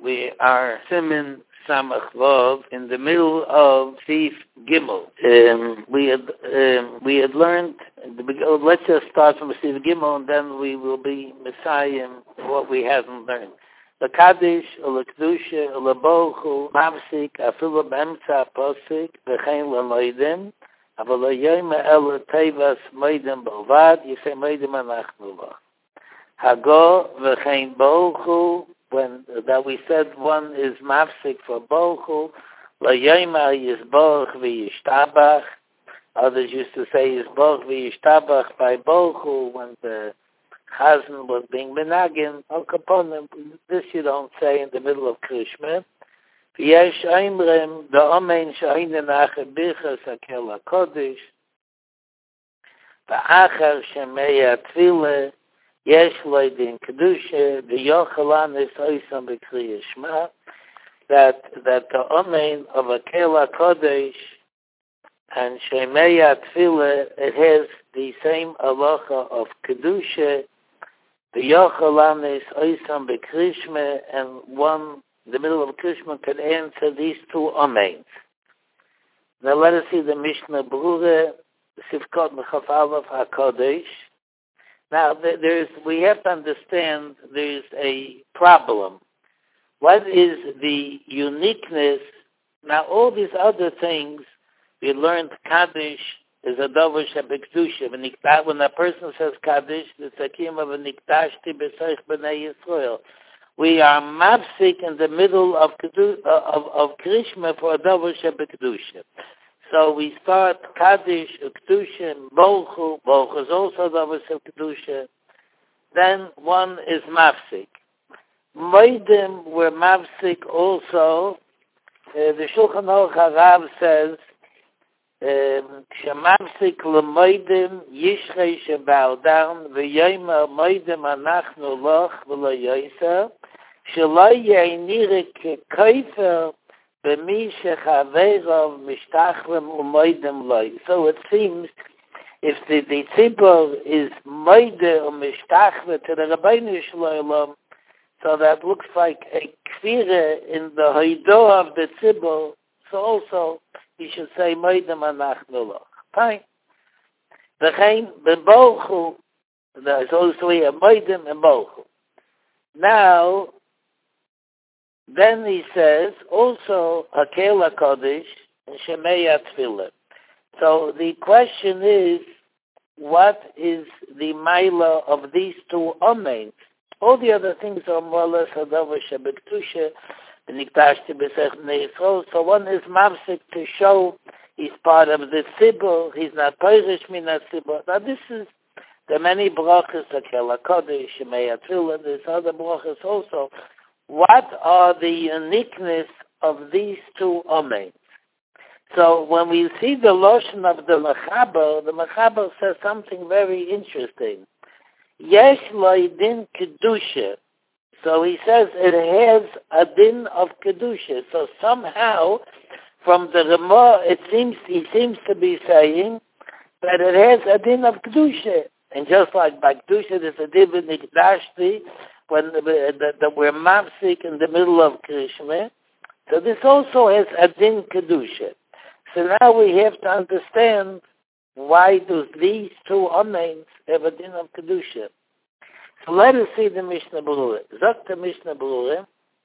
We are Siman Samach Vav in the middle of Sif Gimel. We had learned. Let's just start from Sif Gimel, and then we will be Messiah what we haven't learned. The Kaddish, the Kedusha, the Bochu, Mavsik, Afilu B'emtza Posik, V'chein LaMoidim, Aval Yoyim El Tevas Moidim Bovad. You say Moidim Anachnu Lach. Hago V'chein Bochu. When that we said one is Mavsik for Bochu, LaYoyim Yisboch V'Yishtabach. Others used to say Yisboch V'Yishtabach by Bochu when the Chazan was being benagin. Al Kaponim, this you don't say in the middle of Krishma. V'yesh oimrim, the omein she'ayne nacher bichas hakel HaKodesh, v'achar shemeya tefillah, yesh loydin kedusha, v'yochalan is oisam b'kriya shema, that the omein of hakel HaKodesh and shemeya tefillah, it has the same halacha of kedusha. The Yochalan is Oisam Bekrishma, and one, in the middle of Krishma, can answer these two Ameins. Now let us see the Mishnah Berurah, Sivkot Mechaf Aleph HaKodesh. Now we have to understand there's a problem. What is the uniqueness? Now all these other things, we learned Kaddish is a davar shebekdusha. When a person says Kaddish, it's a kiyum of a niktashti b'seich b'nei Yisrael. We are mafsik in the middle of Krishma for a davar shebekdusha. So we start Kaddish, Kedusha, and Bochu. Bochu is also davar shebekdusha. Then one is mafsik. Moedim were mafsik also. The Shulchan Aruch Harav says, Shemamsik l'moidim yishrei shebaudam v'yoyma moidim anachnu loch v'lo yoysa shelo ye'nire k'koifer b'mi shechaveirov mishtachlem u'moidim loy. So it seems if the tzibur is moide or mishtachle to the Rabbeinu Shalom, so that looks like a kfira in the hoido of the tzibur. So also you should say Moedim Anachnu Loch. Fine. V'chein b'Bochu, there's also a Moedim and Bochu. Now, then he says also Hakel HaKodesh and Shemeya Tefillah. So the question is, what is the Maila of these two Omeins? All the other things are more or less Hadavar Shebektusha. So one is mafsik to show he's part of the tzibur, he's not Perish min tzibur. Now this is the many brachas, Hakel HaKodesh, Shemeya Tefillah, there's other brachas also. What are the uniqueness of these two omeins? So when we see the lotion of the Mechaber says something very interesting. Yesh loydin kedusha. So he says it has a din of kedusha. So somehow, from the Ramah, he seems to be saying that it has a din of kedusha. And just like by kedusha, there's a din of nikdashti when we're mafsik in the middle of Krishma. So this also has a din kedusha. So now we have to understand why do these two omeins have a din of kedusha. So let us see the Mishnah Berurah. Zok the Mishnah Berurah.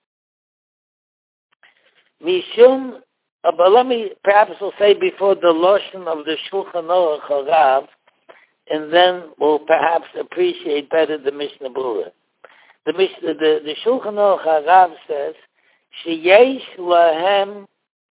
Mishum, but let me perhaps we'll say before the lotion of the Shulchan Aruch Harav, and then we'll perhaps appreciate better the Mishnah Berurah. The Shulchan Aruch Harav says, Sheyesh lahem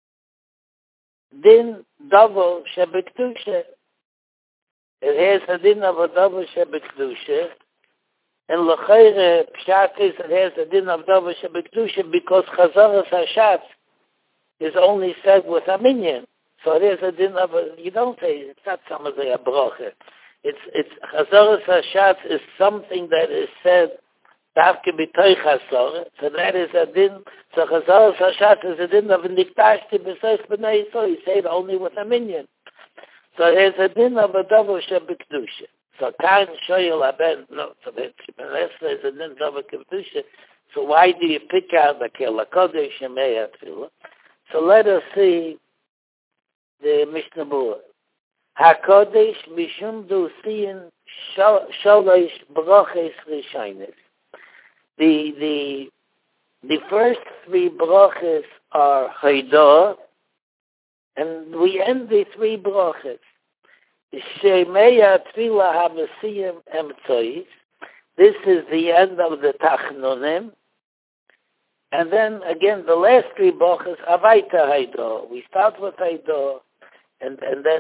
din davar shebekdusha. It has a din of a davar shebekdusha. And l'chayre pshat is it has a din of davar shebekdusha because chazaras hashatz is only said with a minyan. So it has a din of you don't say it's not some of the bracha. It's chazaras hashatz is something that is said davke b'toich hasor. So that is a din. So chazaras hashatz is a din of niktashti b'seich b'nei Yisrael. You say it only with a minyan. So it has a din of a davar shebekdusha. So Kain Shoyel Aben, no, so there's a din davar kedusha. So why do you pick out the Kela Kodesh Shemei Atfilah? So let us see the Mishnah Berurah. HaKodesh Mishum Dusiyin Sholosh Brachos Rishonos. The first three brachos are Haidah, and we end the three brachos. Shemei Atfilah Havasiyim Emtzois. This is the end of the Tachnonim. And then again, the last three brachos, Avaita Haidah. We start with Haidah, and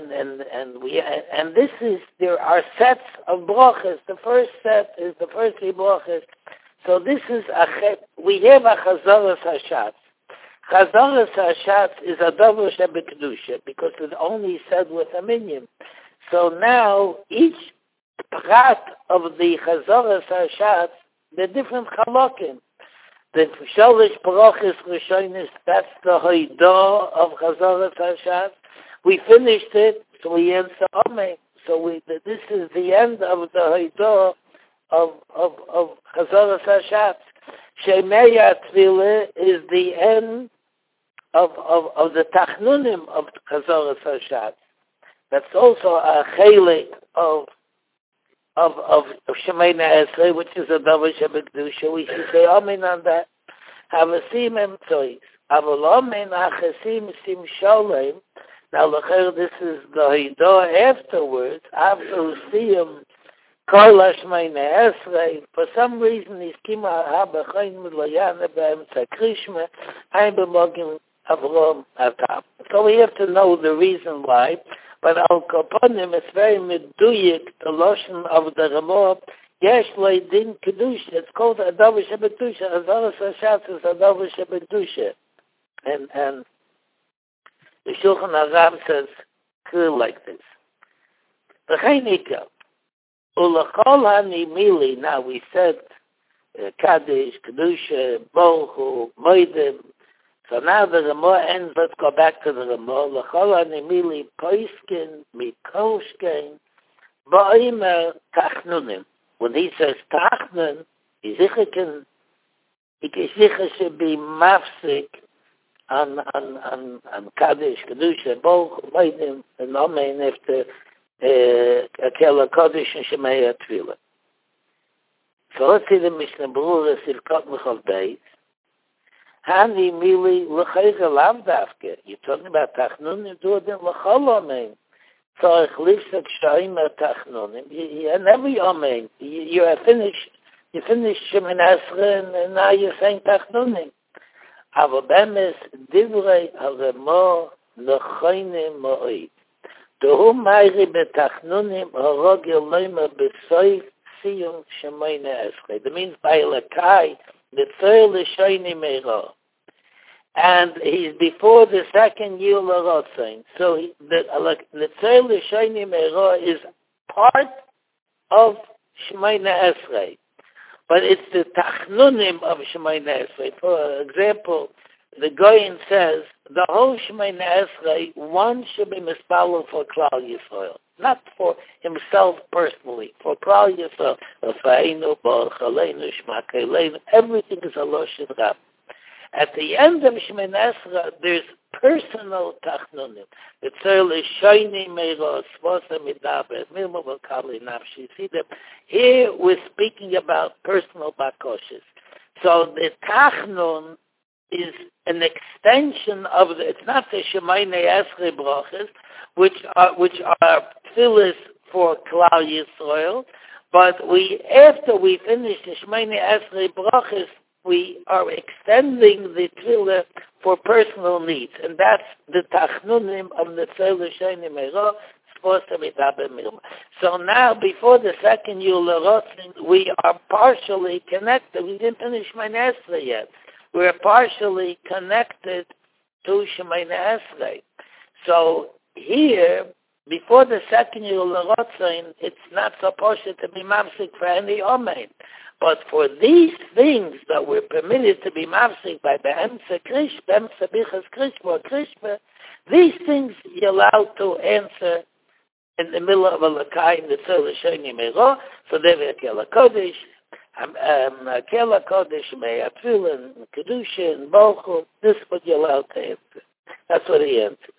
this is, there are sets of brachos. The first set is the first three brachos. So this is we have a Chazaras Hashatz. Chazaras Hashatz is a Davar Shebekdusha because it's only said with a minion. So now each prat of the Chazaras Hashatz, the different chalokim. The Sholosh Brachos Rishonos, that's the Haidah of Chazaras Hashatz. We finished it, so we answer Amen. So this is the end of the Haidah of Chazaras Hashatz. Shemei Atfilah is the end of the Tachnunim of Chazaras Hashatz. That's also a chelik of Shemayna Esrei, which is a Davar Shebekdusha. We should say Amen on that. Havasim Emtzois. Aval Amen Achasim Sim Sholem. Now, this is the Haidah afterwards. After Siyam Kol Shemayna Esrei. For some reason, he's Kima Habachain Midlayana Be'emtza Krishma. I'm B'mogim Avrom Atam. So we have to know the reason why. But Al Kaponim, it's very meduyik, the lotion of the Ramah, Yesh Leidin Kedusha. It's called a Davar Shebekdusha. Chazaras Hashatz is a Davar Shebekdusha. And the Shulchan Aruch says clear like this. V'cheinika, ulachol hanimili. Now we said Kaddish, Kedusha, Bochu, Moedim. So now the Ramah ends. Let's go back to the Ramah. L'chol hanimili poiskin mikoshkein ba'omer tachnunim. When he says tachnun, he should be mafsik on Kaddish, Kedusha, Boch, Moedim, and Amen after Kela Kodesh and Shemei Atfilah. So let's see the Mishnah Berurah Silkot Mechal Beis. Hani mili l'chayga lav davke. You're talking about tachnunim, do it in l'chol Amen. So ich lifsek shayim tachnunim. And every Amen, you are finished. You finished Shemoneh Esrei, and now you're saying tachnunim. Aber bemes divrei Ramah nechonim moed. Dehu mayri betachnunim harogel loimer besoif siyum Shemoneh Esrei. That means by Lakai, the third L'Shayni Meirah. And he's before the second Yul HaRotzain. So the third L'Shayni Meirah is part of Shemoneh Esrei. But it's the Tachnunim of Shemoneh Esrei. For example, the Goyen says, the whole Shemoneh Esrei, one should be mispalel for Klal Yisrael. Not for himself personally, for Klal Yisrael. Everything is a Loshen Rab. At the end of Shemoneh Esrei, there's personal tachnunim. The tzol is shayni meirah, svosa midaber, milma v'kali nafshi. See them? Here we're speaking about personal bakoshes. So the tachnun is an extension of the, it's not the Shemoneh Esrei brachas, which are tefillas for Klal Yisrael, but after we finish the Shemoneh Esrei brachas, we are extending the tefillah for personal needs, and that's the tachnunim of the tzol L'Shayni Meirah. So now, before the second Yul HaRotzain, we are partially connected. We didn't finish Shemoneh Esrei yet. We're partially connected to Shemoneh Esrei. So here, before the second Yul HaRotzain, it's not supposed to be mafsik for any Amen. But for these things that we're permitted to be mafsik by Be'emtza Bichas Krishma, these things you're allowed to answer in the middle of a Lakai in the tzol L'Shayni Meirah. So there we Kela Kodesh, Kela Kodesh Mei, Atfilin, Kedusha, and Bochel, this is what you're allowed to answer. That's what he answered.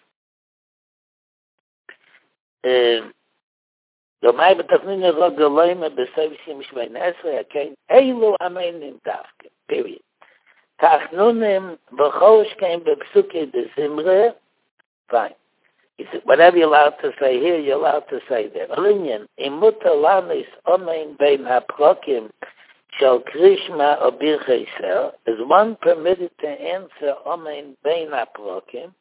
So my betafnina rod galoyme besavsim shmein esre kein eilu amenim tafke. Period. Tachnunim b'chosh kein b'psuke de zimre. Fine. He said, whatever you're allowed to say here, you're allowed to say there. Alinyan, imuta lanis omein bein haprokim shal krishma or bircha Yisrael. Is one permitted to answer omein bein haprokim?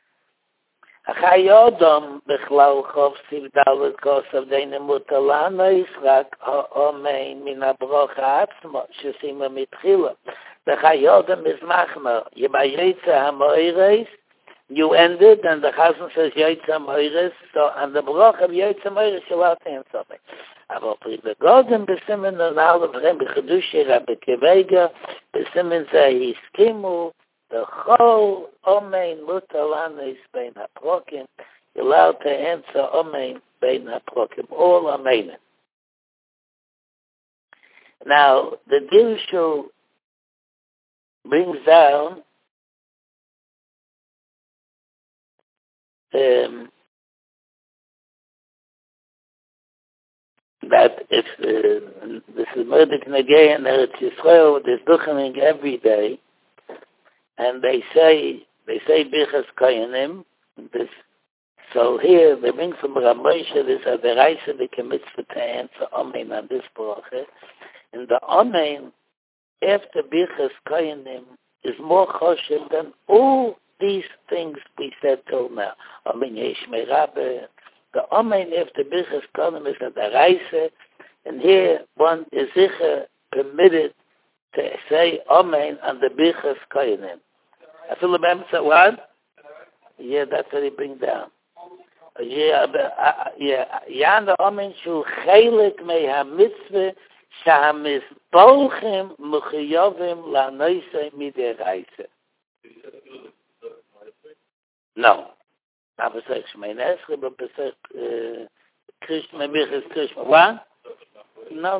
Achayodom bechlal chov sivdalet kosav deine muta lanis rak omein min habrocha atzmo shesima mitchila. Achayodom is machma. Yebayetze hamoires. You ended, and the Chazan says Yaitza Moires, so on the block of Yaitza Moires, you'll have to answer something. Aber pri begoden besimen und alle vrem bechadushe rabbe kevega, besimen ze hiskimu, the whole omein mutalanis bein haprokim, you're allowed to answer omein bein haprokim, all omein. Now, the Dirshu brings down that if this is Murdik Negei and Eretz Yisrael, there's duchening every day, and they say Bichas Koyanim. So here they bring from Rav Moshe this the Reise the mitzvah to answer Amen on this bracha, and the Amen after Bichas Koyanim is more choshev than all these things we said till now. Amen Yeshmei Rabbe. The Amen after Bichas Koyanim is at the Reise, and here one is sicher permitted to say Amen on the Bichas Koyanim. I feel the Mem said what? Yeah, that's what he brings down. Yeah, the Amen shu chelik mei ha-mitzvah שהמסבולכים מחויבים לנושא מדי רייסה. No. Aber sag ich mein Esre, aber sag Krishma, Bichas Krishma. What? No.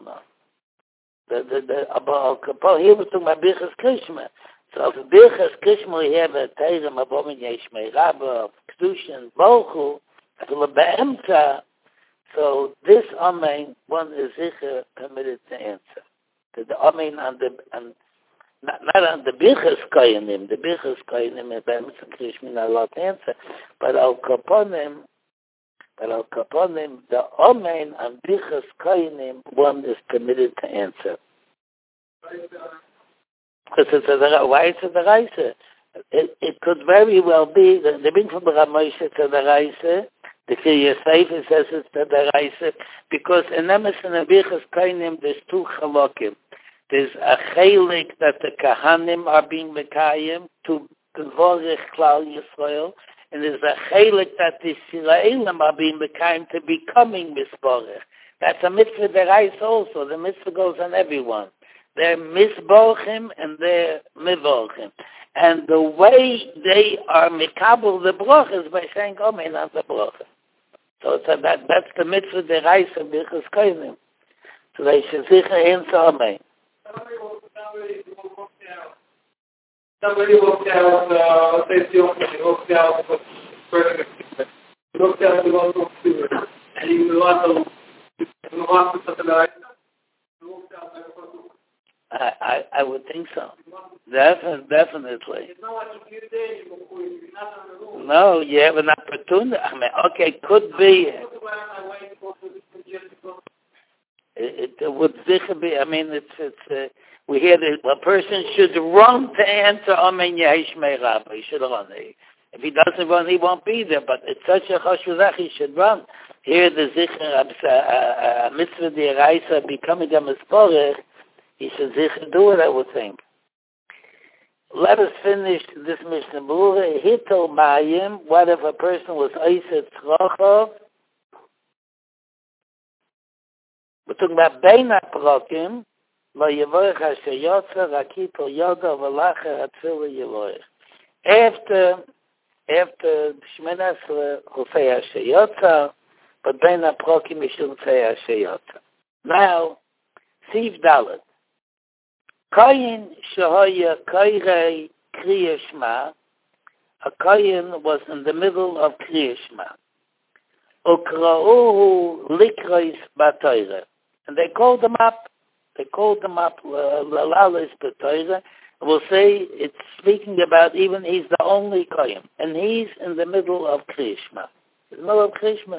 Aber Al Kapol, here we're talking about Bichas Krishma. So if Bichas Krishma, we have a Teirem, Abomin Yeshmei Rabba, Kedushin, Bochu, Be'emta. So this Amen, one is sicher permitted to answer. The Amen on the, not on the Bichas Koyanim, the Bichas Koyanim, Be'emta Krishma, not allowed to answer, but Al Kaponim, the Amen on Bichas Koyanim, one is permitted to answer. Because it's why it's a Reise? It could very well be that the bring from Rav Moshe to the Reise, the Kriya Sefer says it's to the Reise, because in Emes and Bichas Koyanim there's two chalokim. There's a chelik that the Kahanim are being Mekayim to Gevorich Klal Yisrael, and there's a chelik that the Yisraelim are being Mekayim to becoming Misborech. That's a mitzvah the Reise also. The mitzvah goes on everyone. They're misborchim and they're mivorchim. And the way they are mikabel the broch is by saying Amen on the broch. So that's the mitzvah the Reise of Bichas Koyanim. So they should sicher answer Amen. Somebody walked out, let's say he walked out to go to student, and he was I would think so. Definitely. No, you have an opportunity. I mean, okay, could be. It would sicher be. I mean, it's. We hear that a person should run to answer Amen Yeshmei Rabba. He should run. If he doesn't run, he won't be there. But it's such a chashuvach, he should run. Here, the zicher mitzvah the Reise becoming a misporech. He should sicher do it, I would think. Let us finish this Mishnah Berurah. Hitel Mayim, what if a person was Eiset Tzrochov? We're talking about Beina Prokim, Lo Yevorech Asher Yotza, Rakito Yoda, V'lacher Hatzila Yevorech. After Shemina Esrei, he'll say Asher Yotza, but Beina Prokim, he shouldn't say Asher Yotza. Now, Siv Dalet. Koyin Shahaya Kairei Kriya Shema. A koyin was in the middle of Kriya Shema. Ukrauhu Likreis Batoire. And they called them up. Lalalis Batoire. We'll say it's speaking about even he's the only koyin. And he's in the middle of Kriya Shema. In the middle of Kriya Shema,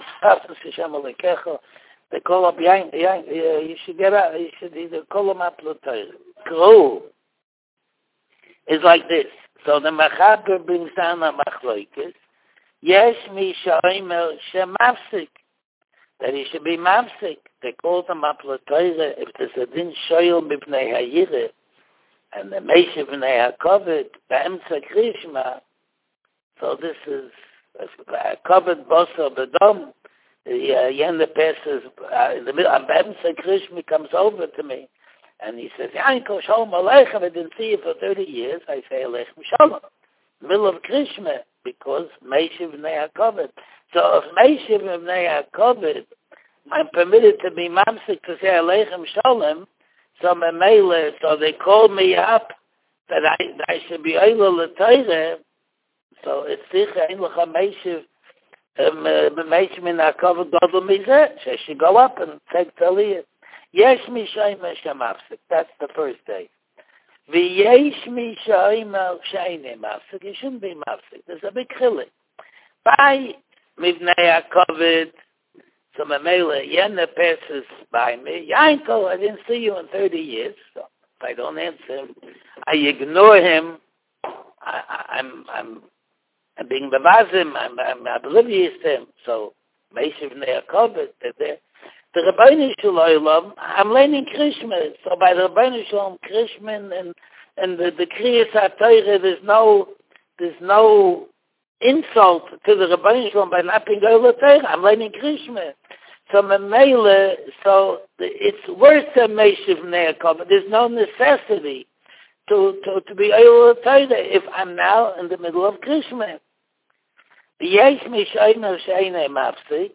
they call up you should get out. You should either call them up Latoire. Kru is like this. So the Machaber brings down a Machloikis. Yesh mi sha'omer shemafsik. That he should be mafsik. They call them up Latoire. If there's a din shoyel mipnei hayire, and the meishe b'nei hakovet, ba'emtza krishma. So this is kovet bosa b'dom. Yenda passes in the middle. Ba'emtza krishma comes over to me. And he says, Yanko Shalom Aleichem, I didn't see you for 30 years. I say, Aleichem Shalom. Middle of Krishma, because Meishiv B'nei HaKovet. So if Meishiv B'nei HaKovet, I'm permitted to be mamsik to say Aleichem Shalom, so they call me up that I should be Eila L'Teire, so it's Sicha Ein L'cha Meishiv B'nei HaKovet Godel Mizeh, so I should go up and take Taliyah. Yesh mi shayma shamafsik. That's the first day. V'yesh mi shayma shayne mafsik. You shouldn't be mafsik. There's a big chilik. By mivnei hakovet, so Mamela Yena passes by me. Yanko, I didn't see you in 30 years. So if I don't answer, I ignore him. I'm being bevazim. I'm oblivious to him. So Meishiv B'nei HaKovet, they're there. The Rabbeinu Shalom, I'm learning Krishma. So by the Rabbeinu Shalom, Krishma and the Kriyas HaTorah, there's no insult to the Rabbeinu Shalom by not being Eila Torah. I'm learning Krishma. So Mamela, so it's worse than Meishiv B'nei HaKovet. There's no necessity to be Eila Torah if I'm now in the middle of Krishma. Yesh mishayna she'einei mafsik.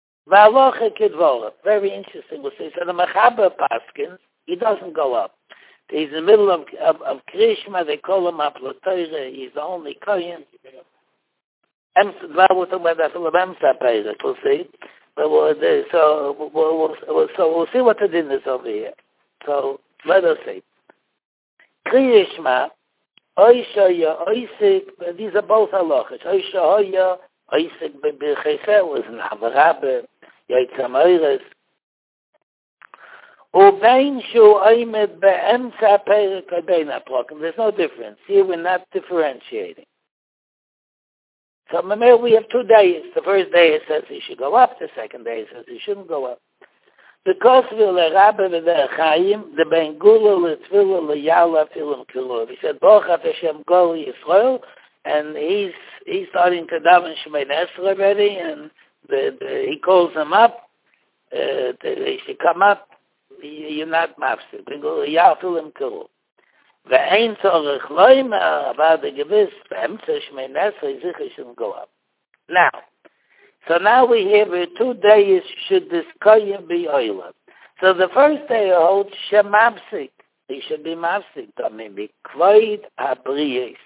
Very interesting. We'll see. So the Mechaber Paskins, he doesn't go up. He's in the middle of Krishma. They call him up L'Torah. He's the only kohen. We'll talk about that for the we'll see. But we'll see what the din is over here. So let us see. Krishma, Oishaya, Oisik. These are both halachas. Oishaya, Oisik b'Bircheifer was an Avarabe. Yaitzamoires. Ubein shu oimed be'emtza perek obein ha'prokim. There's no difference. Here we're not differentiating. So we have 2 days. The first day it says he should go up. The second day it says he shouldn't go up. Because we l'Rabbe v'Derechayim, the Ben Gula l'Tzvila l'Yala filim kilur. He said, Baruch Hashem Gol Yisrael, and he's starting to daven Shemoneh Esrei already, and he calls them up. They should come up. You're not mafsik. L'Yala filim kilur. Ve'ein tzorech loimer about the gewiss be'emtza Shemoneh Esrei zicher shouldn't go up. Now we have 2 days should this kohen be oila. So the first day holds shemamsik. He should be mafsik. I mean, be kvoid habriyes.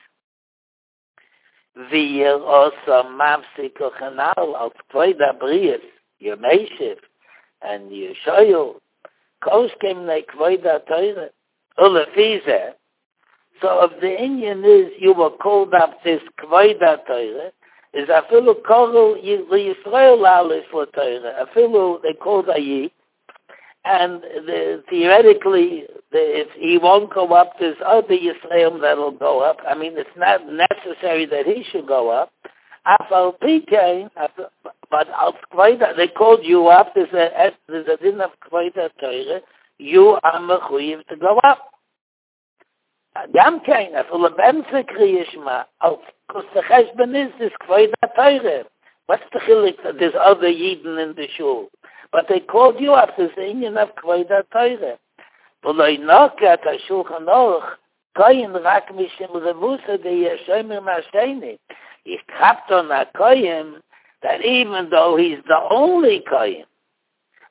V'yer also mafsik ochanal al kvoid habriyes. Your meishiv and your shoyel. Kosh came like kvoid ha-Torah. Ulefizeh. So if the Indian is you were called up this kvoid ha-Torah, is afilu koru Yisrael alis l'Torah. Afilu they called Ayi, and theoretically, if he won't go up, there's other Yisrael that'll go up. I mean, it's not necessary that he should go up. Afal Pikein, but they called you up. There's a din of Kvoida Torah. You are mechuyev to go up. Gam kein, afilu b'emtza kriyishma. Because the cheshbon is this Kvoida Torah. What's the chilik? There's other Yidden in the shul. But they called you up. There's the Indian of Kvoida Torah. V'loi nokat ha-shulchan aruch koyin rak mishim revusa de yeshomer masheni. He capped on a koyin that even though he's the only koyin,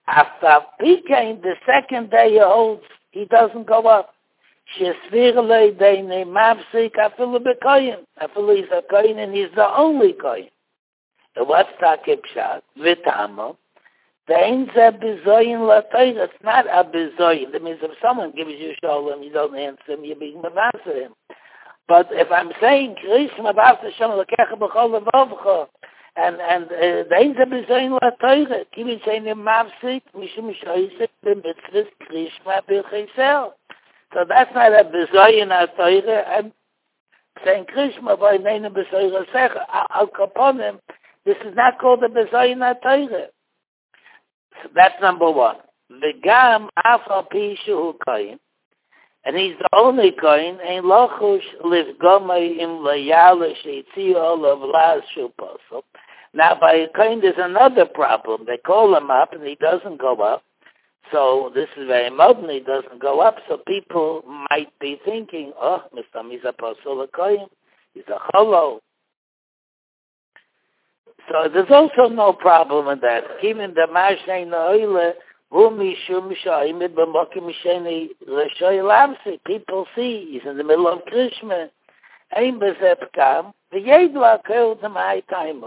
After Pekain, the second day he holds, he doesn't go up. Shesvirle deine mavsik afilu bekoyin. Afilu is a koyin and he's the only koyin. And what's Takib Pshat? Vitamo. It's not a bezoyin. That means if someone gives you shalom, you don't answer him, you're being mavasa him. But if I'm saying, Krishma b'avta shem l'kecha b'chol levavcha, and the ain't a bezoyin la Torah, kibi saying him mavsik, mishum shoyisik, b'mitzvah Krishma b'chesel. So that's not a bezoyin la Torah. I'm saying Krishma b'ayneinu b'soyra secha, al kaponim, this is not called a bezoyin la Torah. So that's number one. V'gam afal pishu koyin, and he's the only koyin. Ein lochush livgomay im layala sheitziu olav las shuposel. Now, by a koyin, there's another problem. They call him up, and he doesn't go up. So this is very modern. He doesn't go up. So people might be thinking, "Oh, Mr. He's a posel koyin. He's a cholo." So there's also no problem in that. Even the Mashnei Noile, people see he's in the middle of Krishma. Ein bezep kam, v'yedla kol the my time.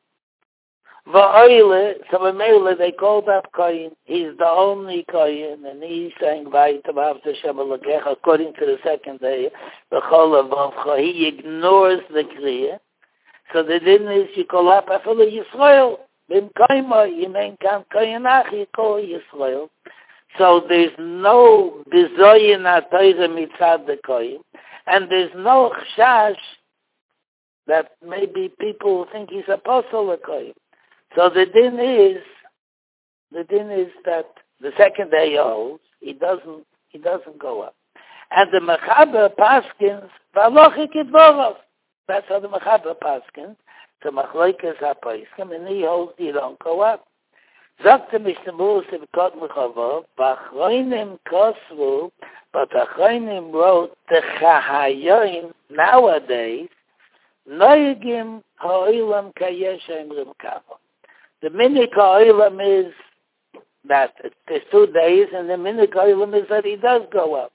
V'oile, so Mele they called up Koyin. He's the only Koyin, and he's saying Vayitav after Shemalakech according to the second day. V'chol avavcha, he ignores the Kriya. So the din is you call up Afilu Yisrael. Bim Kaima, you mean Kam Kayanach, you call Yisrael. So there's no Bizoyin HaTorah mitzad the Koyim, and there's no Chash that maybe people think he's apostle of Koyim. So the din is that the second day he holds, he doesn't go up. And the Mechaber Paskins, V'alochik Idvorov. That's how the Mechaber Paskins, the Machloikas HaPaiskim, and he holds you don't go up. Sagt Mishnah Musa v'kot Mechavov, V'achroinim Kosvu, but Achroinim wrote the Chahayoim nowadays, Noyegim Ha'olam Kayeshem Rimkavo. The Minik Ha'olam is that there's 2 days, and the Minik Ha'olam is that he does go up.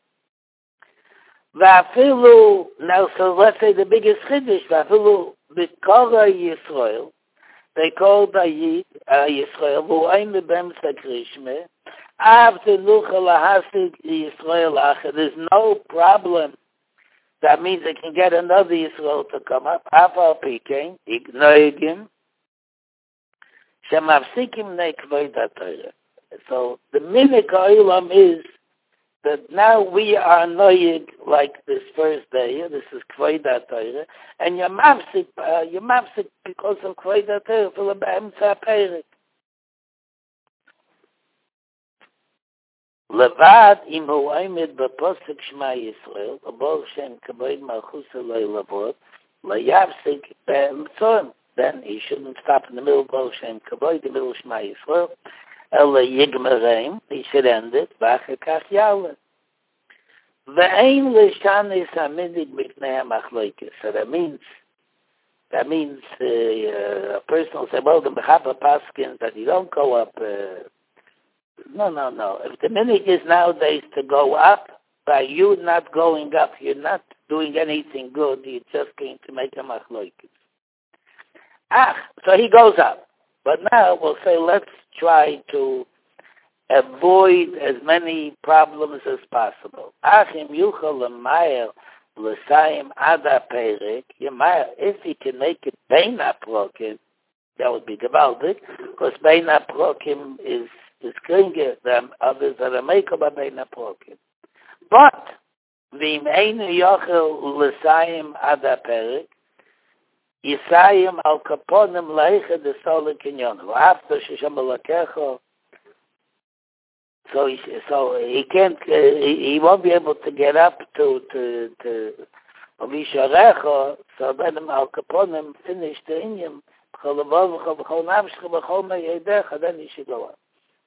V'afilu, now so let's say the biggest chiddush, v'afilu b'kora Yisrael, they call the Yid Yisrael, v'oim b'bemsa Krishme, after nucha lahasig Yisrael acher, there's no problem. That means they can get another Yisrael to come up. Afal pikein, ignoigim, shemavsikim nekvoid HaTorah. So the minik ha'olam is that now we are noyig like this first day. This is Kvoid HaTorah, and you're mafsik because of Kvoid HaTorah for the B'emtza HaPerik. Levad im hu oimid b'posik Shema Yisrael, abol shem kavoid malchus eloi lavot, layavsik b'emtzom. Then he shouldn't stop in the middle of Bol Shem Kavoid, the middle of Shema Yisrael. He should end it. V'achakach yaleh. Ve'ein l'shanis hamidig mipnei ha'machloikis. So that means a person will say, well, the Mechaber Paskins that you don't go up. No. If the minig is nowadays to go up, by you not going up, you're not doing anything good. You're just going to make a machloikis. So he goes up. But now we'll say, let's try to avoid as many problems as possible. If he can make it bein haprokim, that would be gewaltig, because bein haprokim is kringer than others that are makel by bein haprokim. But v'im einu yochel l'sayim ad haperik, Yisayim al kaponim leicha de solen kinyonim. After Sheshamalakecho, so he can't. He won't be able to get up to Ovisharecho. So then al kaponim finish the inyam. Then he should go up.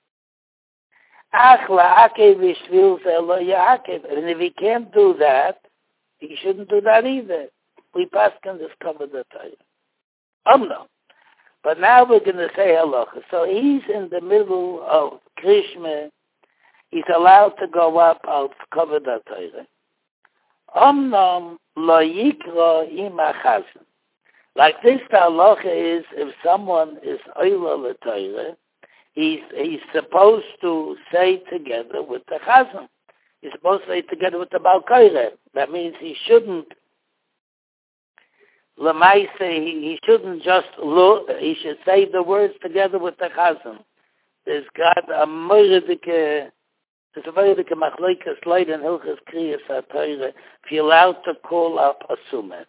And if he can't do that, he shouldn't do that either. We pass can discover the Torah. No. But now we're going to say halacha. So he's in the middle of Krishma, he's allowed to go up al cover the Torah. Omnom lo yikra ima chazan. Like this, the halacha is if someone is oila le Torah, he's supposed to say together with the chazan. He's supposed to say together with the Baal Koreh. That means he shouldn't. Lamaise, he shouldn't just look. He should say the words together with the chazan. There's got a mordike. There's a very big machlokas leid in Hilchas Kriyas HaTorah. If you're allowed to call up a summah,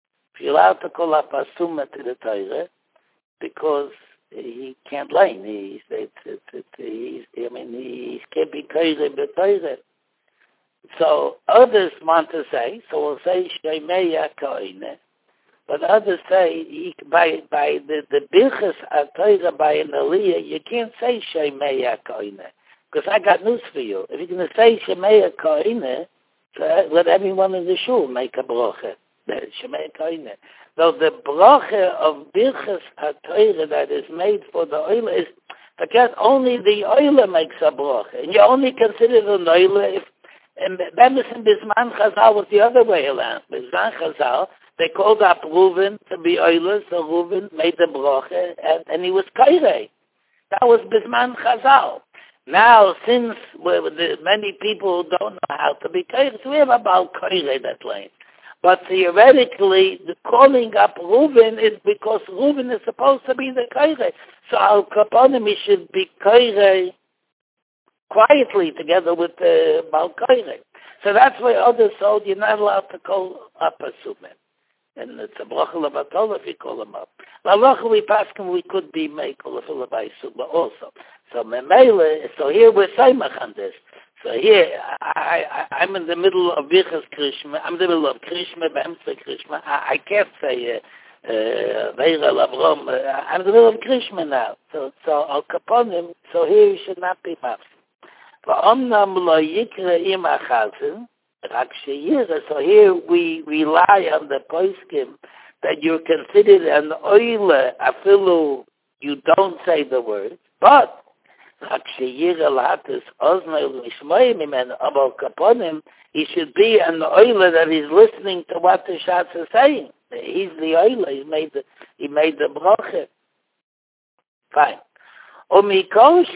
to the Torah, because he can't learn. He can't be Torah b'Torah. So others want to say, so we'll say Shemei Koine, but others say by the Birchas HaTorah by an Aliyah, you can't say Shemei Koine. Because I got news for you. If you're going to say Shemei Koine, let everyone in the shul make a bracha. Shemei Koine. Though the bracha of Birchas HaTorah that is made for the oila is, because only the oila makes a bracha. And you only consider the oila if, and that was in Bisman Chazal was the other way around. Bisman Chazal, they called up Reuven to be oila, so Reuven made the bracha, and he was Kairei. That was Bisman Chazal. Now, since many people don't know how to be Kairei, so we have about Kairei that lane. But theoretically, the calling up Reuven is because Reuven is supposed to be the Kairei. So Al Kaponim, he should be Kairei quietly together with the Baal Kairei. So that's why others told you're not allowed to call up a Sumen. And it's a bracha levatol if you call him up. L'alocha we pass him, we could be meikol by Suba also. So memele, so here we're saimach on this. So here, I'm in the middle of Birchas Krishma. I'm in the middle of Krishma, B'emtza Krishma. I can't say Veira Lavrom. I'm in the middle of Krishma now. So Al Kaponim, so here you should not be mafs. V'omnam lo yikra im achazin, rak sheyira. So here we rely on the poskim that you're considered an oile, afilu, you don't say the words, but he should be an oiler that is listening to what the Shatz is saying. He's the oiler. He made the bracha. Fine. No, he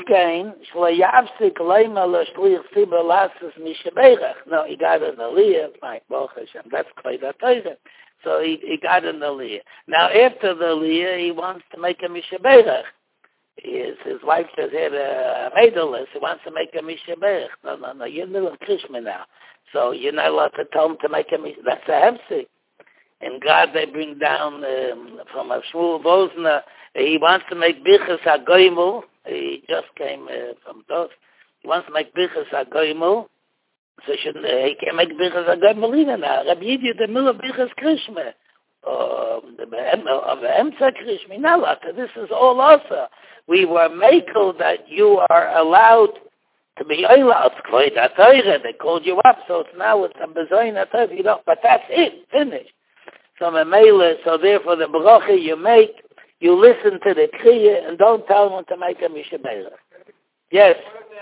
got an aliyah. Fine. That's quite a Torah. So he got an aliyah. Now after the aliyah, he wants to make a mishaberach. His wife just had a maidless. He wants to make a mishaberach. No, you're in the middle of Krishma now. So you're not allowed to tell him to make a mishaberach. That's a hefsek. In God, they bring down from a Shmuel Vosna, he wants to make Birchas HaGoimel. He just came from Dos. He wants to make Birchas HaGoimel. So he can't make Birchas HaGoimel either now. Rabbi Yidi, the middle of Birchas Krishma. Of Emtza Krishma. Now, this is all also. We were makel that you are allowed to be allowed. They called you up, so it's now it's a bezoin atayra. You know, but that's it, finished. So therefore the bracha you make, you listen to the kriya and don't tell them to make a mishaberach. Yes.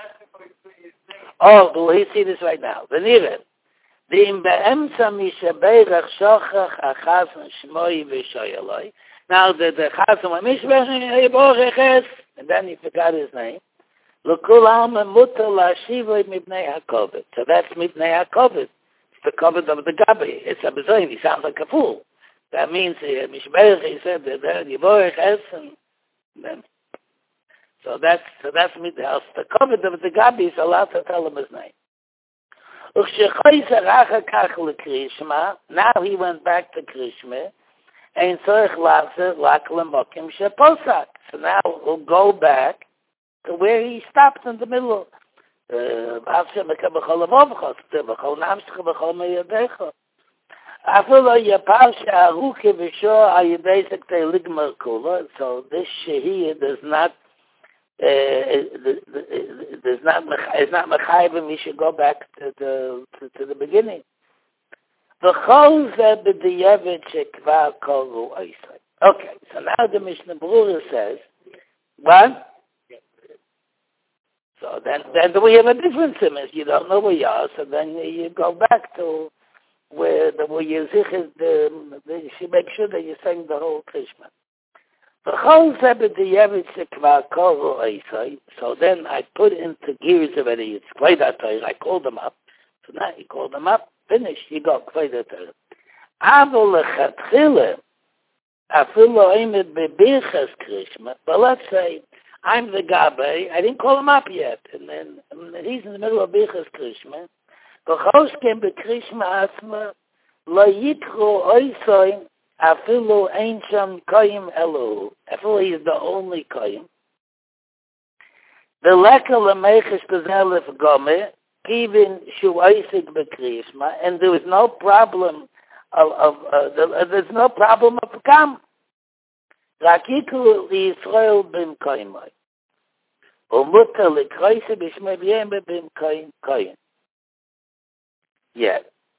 Oh, will he see this right now? The nivet. V'im be'emtza mishaberach shochach achazan shmoi v'shoyaloi. Now the chazan wa mishberach and then he forgot his name. L'kul alma mutar la'ashivoi mibnei hakovet. So that's mibnei hakovet. It's the kovet of the gabi. It's a bezoin. He sounds like a fool. That means mishberach. He said that yivorech es and then. So that's mibnei. The kovet of the gabi is allowed to tell him his name. Now he went back to Krishma, and so now we'll go back to where he stopped in the middle. So this shehiyah does not. It's not mechayim. We should go back to the beginning. Okay, so now the Mishnah Berurah says, what? So then we have a different simmons. You don't know where you are, so then you go back to where you she makes sure that you sing the whole Krishma. So then I put into gears already. It's quite a time. I called them up. So now you call them up, finished, you go quite a time. But let's say I'm the Gabe, I didn't call him up yet, and then he's in the middle of Bichas Krishma. V'choskem b'Krishma asma lo yikru oisoin afilu ein sham koyim elu. Afilu he's the only koyim. V'leka l'meiches b'zelef gome kivin shu oisik b'Krishma, and there was no problem there's no problem of kam. Rakiku Yisrael bim koyimai. Umuta l'kreise b'shmei bim koyim. Yeah.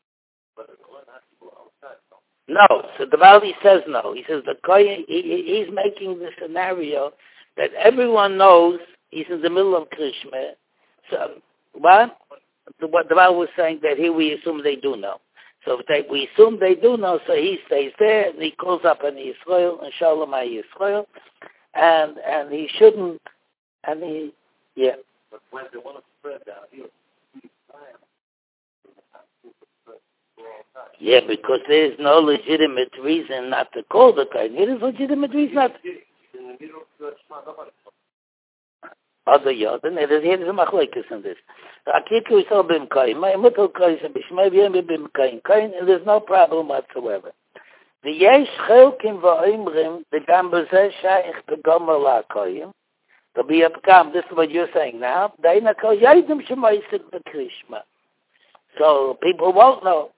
No, so the Bali says no. He says the kohen, he's making the scenario that everyone knows he's in the middle of Krishma. So, what? The Bali was saying that here we assume they do know. So we assume they do know, so he stays there, and he calls up an Yisrael, and Shalom Yisrael, and he shouldn't, and he, yeah. But when they want to spread down here, yeah, because there is no legitimate reason not to call the kohen. There is legitimate reason not to. Other Yoden, here is a machlekes in this. Akiku is all bim kohen. My mutal kohen is b'shmei v'yem bim kohen. Kohen, and there's no problem whatsoever. The yesh chelkim v'oimrim the gambazeh shaykh begomer la kohen. There'll be a pekam. This is what you're saying now. Daina kol yadim shemoisik b'krishma. So people won't know.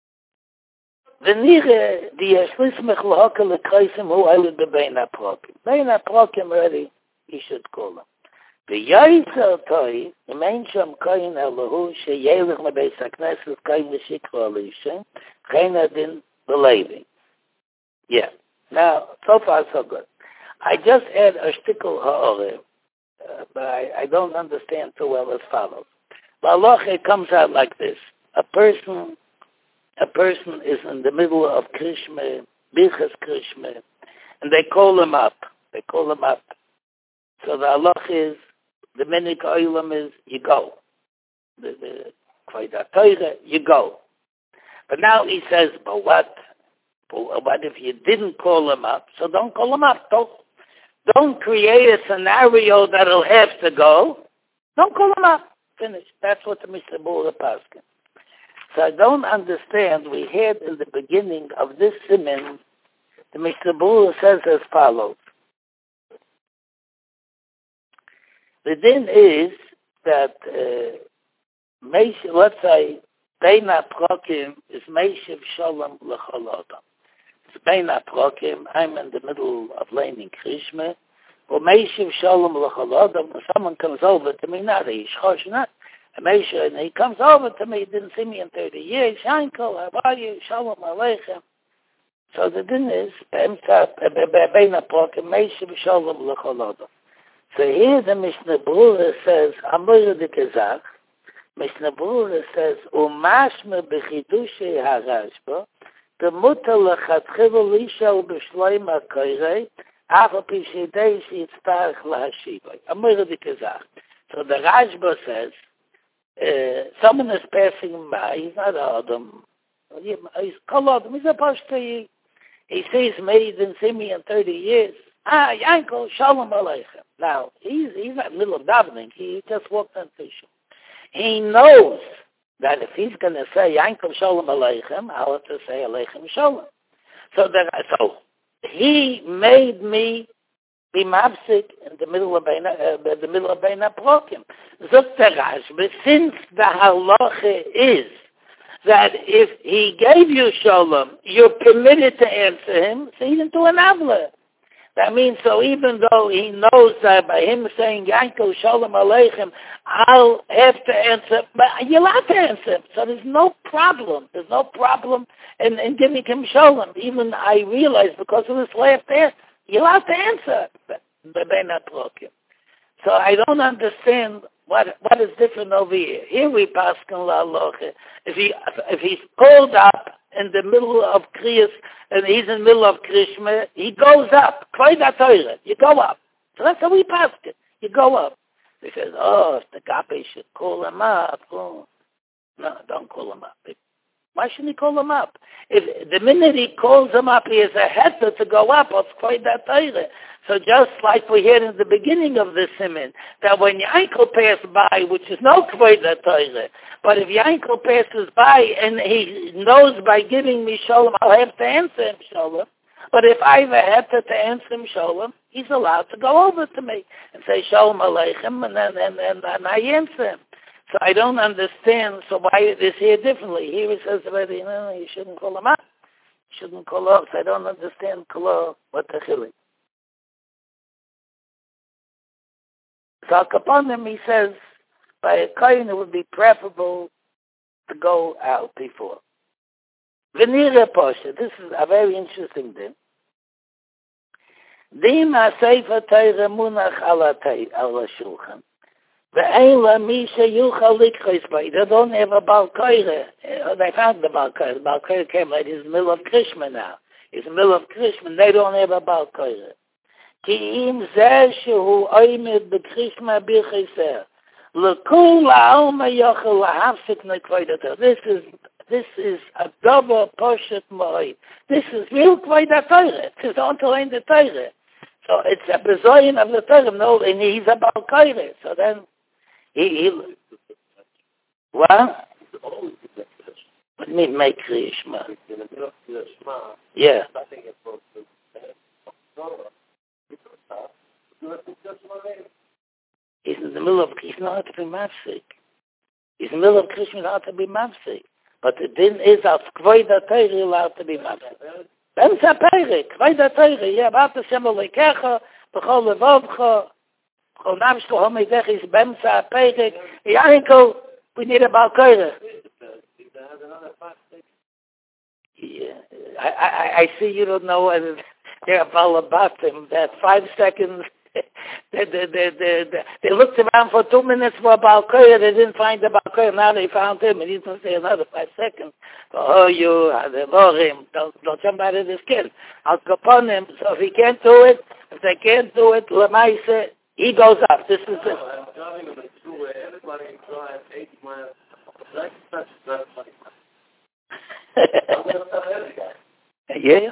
V'nire the yeshlis mechlahaka l'kreisim hu eilit b'bein ha-prokim. Bein ha-prokim already, you should call them. V'yayitzel toi, imein sham koyin elahu, sheyelich mebeis ha-knesset koyin v'shikro alishem, chen adin b'leiving. Yeah. Now, so far so good. I just add a shtickle ha'oreh, but I don't understand too well as follows. Ba'aloch, it comes out like this. A person is in the middle of Krishma, Bichas Krishma, and they call him up. So the halach is, the minik oilam is, you go. The Kveidat Torah, you go. But now he says, but what if you didn't call him up? So don't call him up. Don't create a scenario that'll have to go. Don't call him up. Finish. That's what the Mr. Bura Paskin. So I don't understand. We had in the beginning of this siman, the Mr. Bura says as follows. The din is that let's say Beina Prokim is Meishiv Shalom L'chol Adam. It's Beina Prokim. I'm in the middle of learning Krishma. Or Meishiv Shalom L'chol Adam. When someone comes over to me, not a Yishchosh, not a Meishiv, and he comes over to me, he didn't see me in 30 years. Shanko, how are you? Shalom Aleichem. So the din is Beina Prokim, Meishiv Shalom L'chol Adam. So here the Mishnah Berurah says, Amor de Kezach, Mishnah Berurah says, Umashme b'chidushe harashba, the mutter lechatchivu lishal b'shloim ha'koirei, afa pishidei shitztarech lahashivai. Amor de Kezach. So the Rashba says, someone is passing by, he's not Adam, he's called Adam, he's a Pashtei. He sees me, he didn't see me in 30 years. Yanko, Shalom Aleichem. Now, he's not in the middle of davening. He just walked on Tishum. He knows that if he's going to say Yanko, Shalom Aleichem, I'll have to say Aleichem Shalom. So he made me be mafsik in the middle of Beina Prokim. But since the halacha is that if he gave you Shalom, you're permitted to answer him, so he didn't do an avla. That means, so even though he knows that by him saying, Yanko, Shalom Aleichem, I'll have to answer, but you'll have to answer. So there's no problem. There's no problem in giving him Shalom. Even I realize because of this last answer, you'll have to answer. But they're not talking. So I don't understand what is different over here. Here we pass la loche. If he's pulled up in the middle of Kriyas and he's in the middle of Krishma, he goes up. You go up. So that's how we pass it. You go up. He says, if the Gabi should call him up. Oh. No, don't call him up. Why shouldn't he call him up? If the minute he calls him up, he has a heter to go up. It's quite that Torah. So just like we heard in the beginning of the Siman, that when Yankel passes by, which is no quite that Torah, but if Yankel passes by and he knows by giving me Shalom, I'll have to answer him Shalom. But if I have a heter to answer him Shalom, he's allowed to go over to me and say Shalom Aleichem, and I answer him. So I don't understand, so why it is here differently. Here it says already, you shouldn't call him up. You shouldn't call up. So I don't understand what the chilling. So upon him, he says, by a kohen, it would be preferable to go out before. Venira Posha, this is a very interesting thing. Dima Sefer Teire Munach ala Shulchan. They don't have a Balkoire. They found the Balkoire. The Balkoire came like he's in the middle of Krishma now. He's in the middle of Krishma. They don't have a Balkoire. This is a double Poshet Moed. This is real Kvayda Torah. This is until in the Torah. So it's a bezoyin of the Torah. No, and he's a Balkoire. So then he what? What mean make Krishma? Yeah. He's in the middle of, he's not to be mafsik. He's in the middle of Krishma, not to be mafsik. But the din is als Kvayda Torah allowed to be mafsik. Bemsa Peirik, Kvayda Torah, yeah, Bata Shemel Lekecha, B'chol Levovcha, B'chol Namshko Homidech is Bemsa Peirik. Yankel, we need a Balkoire. Yeah, I see you don't know whether they're about him. That 5 seconds, they looked around for 2 minutes for a Balkoire. They didn't find the Balkoire. Now they found him, and he didn't say another 5 seconds. Don't jump out of this kid. I'll go upon him. So if he can't do it, if they can't do it, Lamaisa, he goes up. This is it. I'm driving him to everybody drives 8 miles. That's funny. Yeah,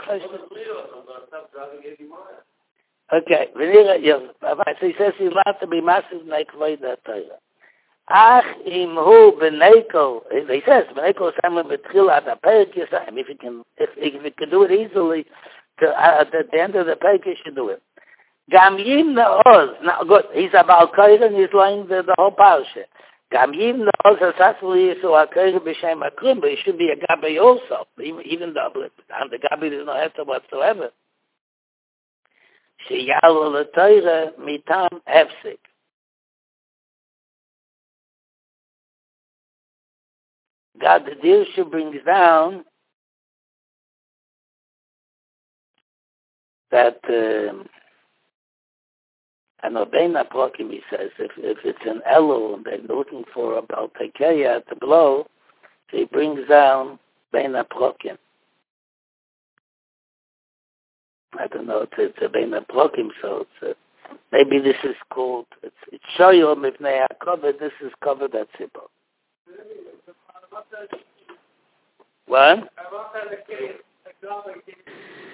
okay. So he says he's allowed to be massive like that Torah. Ach imhu beneko. He says beneko samen betchil at the perik yisayim. If he can do it easily, at the end of the perik, he should do it. Gam yim ne'oz. Now, good. He's about Kohen and he's laying the whole parasha. Gam yim ne'oz hasasli yisu ha-Kohen b'shem ha-Krim, but he should be a Gabi also. Even though on the Gabi there's no heter whatsoever. Sheyalu l'Torah mitam hefsik. God, the Dirshu brings down that and Obein HaProkim, he says, if it's an Elul and they're looking for a Baltekeya to blow, so he brings down Bein HaProkim. I don't know if it's a Bein HaProkim, so it's maybe this is called, it's Shoyom Mipnei HaKoved, this is covered at Tzibor. What?